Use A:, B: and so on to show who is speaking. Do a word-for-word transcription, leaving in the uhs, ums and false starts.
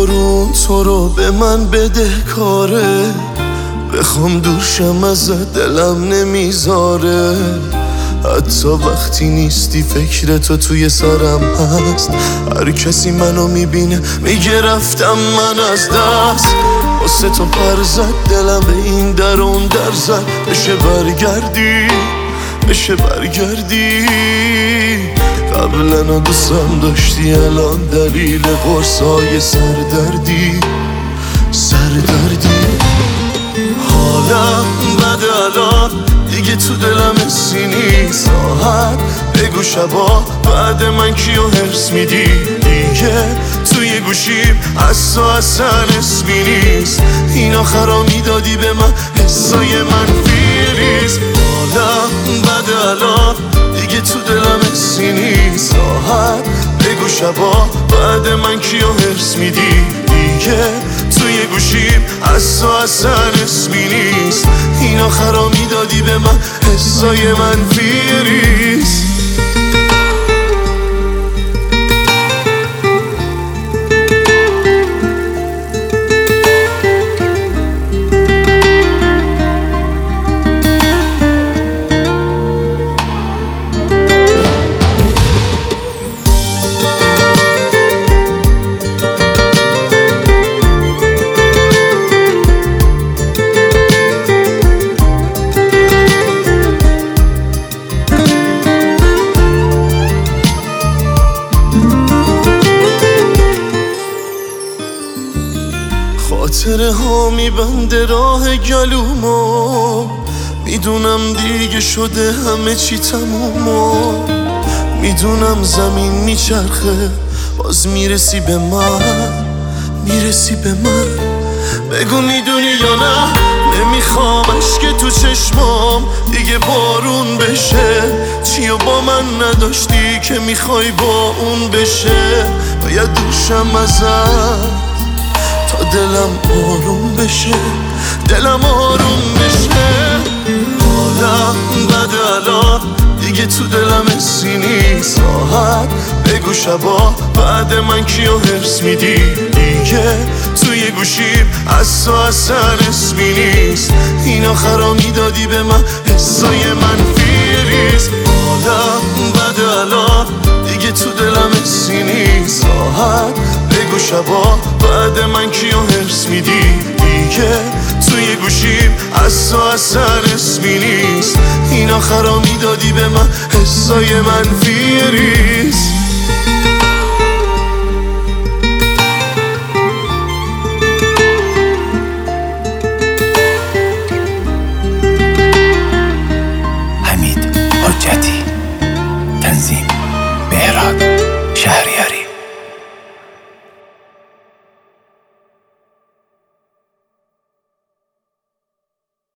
A: بارون تو رو به من بده کاره، بخوام دوشم ازت دلم نمیذاره. حتی وقتی نیستی فکر تو توی سرم هست، هر کسی منو میبینه میگه رفتم من از دست. واسه تو پر زد دلم به این در اون در زد، بشه برگردی بشه برگردی. قبلا دوستم داشتی الان دلیل قرصای سردردی سردردی. حالم بده الان دیگه تو دلم حسی نیست. راحت بگو شبا بعد من کیو حرص میدی. دیگه توی گوشیم از تو اصلا اسمی نیست. این آخرا میدادی به من حسای منفی ریز. حالم بده الان دیگه تو دلم حسی نیست. راحت بگو شبا بعد من کیو حرص میدی. دیگه توی گوشیم از تو اصلا اسمی نیست. این آخرا میدادی به من حسای منفی ریز. خاطره ها میبنده راه گلومو، میدونم دیگه شده همه چی تمومو. میدونم زمین میچرخه باز میرسی به من میرسی به من. بگو میدونی یا نه نمیخوام عشق تو چشمام دیگه بارون بشه. چیو با من نداشتی که میخوای با اون بشه. باید دوشم ازت تا دلم آروم بشه دلم آروم بشه. حالم بده الان دیگه تو دلم حسی نیست. راحت بگو شبا بعد من کیو حرص میدی. دیگه توی گوشیم از تو اصلا اسمی نیست. این آخرا میدادی به من حسای منفی ریز. حالم بده الان دیگه تو دلم حسی نیست. راحت بگو شبا بعد من کیو حرص میدی. دیگه توی گوشیم از تو اصلا اسمی نیست. این آخرا میدادی به من حسای منفی ریز.